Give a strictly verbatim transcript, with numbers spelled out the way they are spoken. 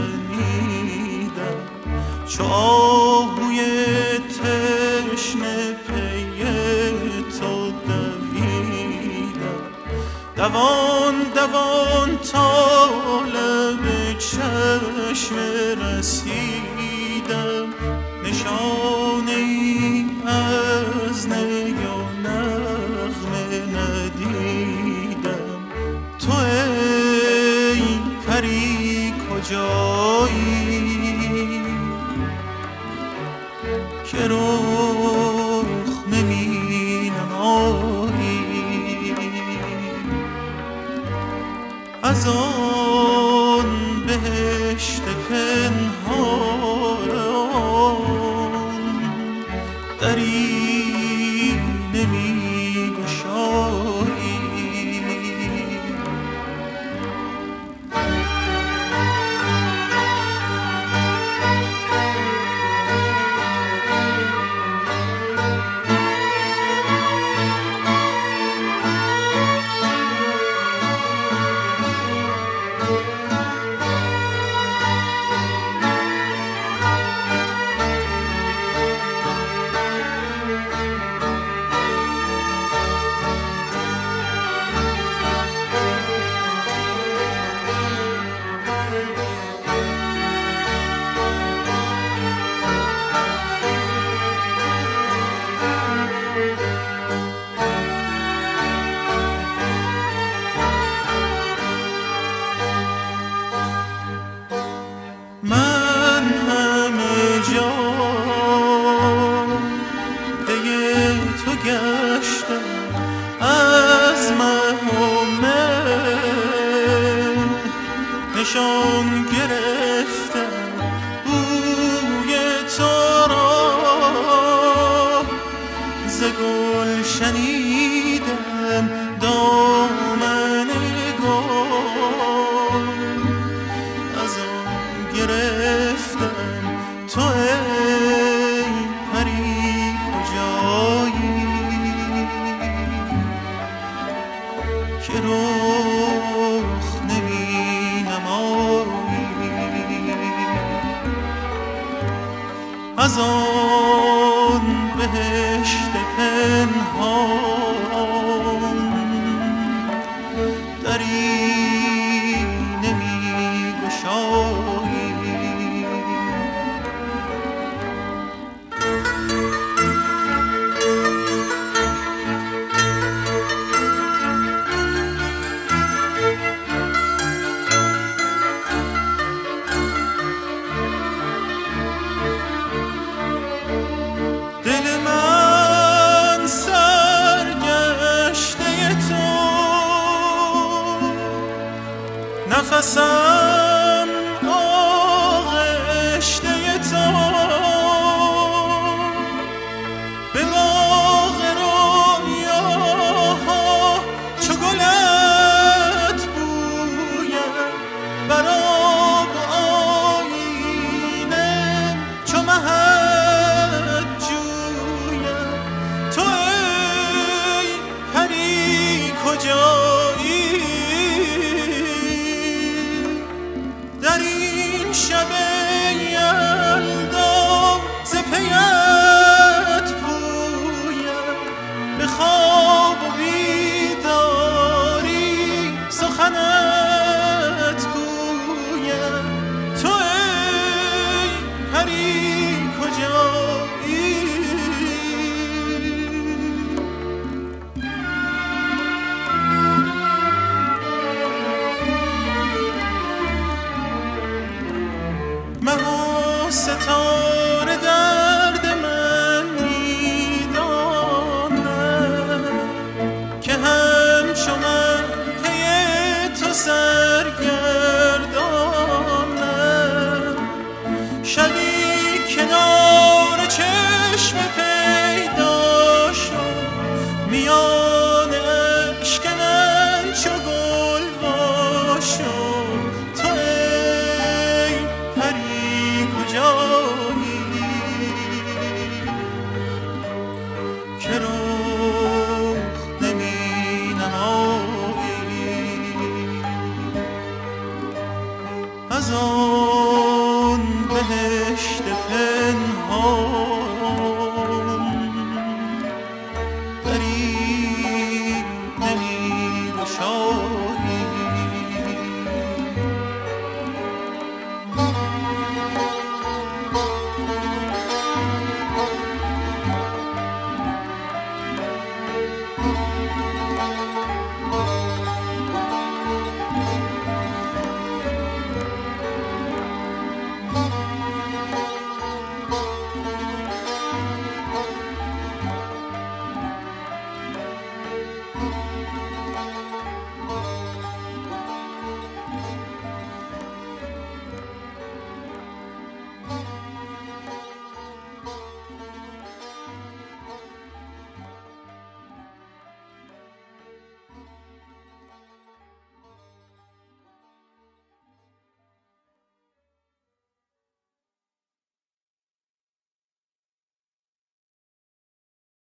شنیدم، چو آهوی تشنه پی تو دویدم. دوان دوان تا لب چشم رسیدم، نشانه ای از نی و نغمه ندیدم. تو ای پری کجایی که رخ نمی نمایی؟ از آن بهشت پنهان دری نمی گشایی. نشان گرفتم بوی تو را، ز گل شنیدم دامن گل، از آن گرفتم تو ای پری کجایی که رخ نمی نمایی؟ از آن بهشت پنهان دری نمی گشایی. نفسم آغشته تو، به باغ رویاها چو گلت بویم، بر آب آیینه چو مهت جویم. تو ای پری کجایی در این شب یلدا، ز پیت پویم، به خواب و بیداری سخنت گویم. تو ای پری کجایی مه و ستاره درد من میدانم که همچو من پی تو سرگردانم. شبی کنار چشم پی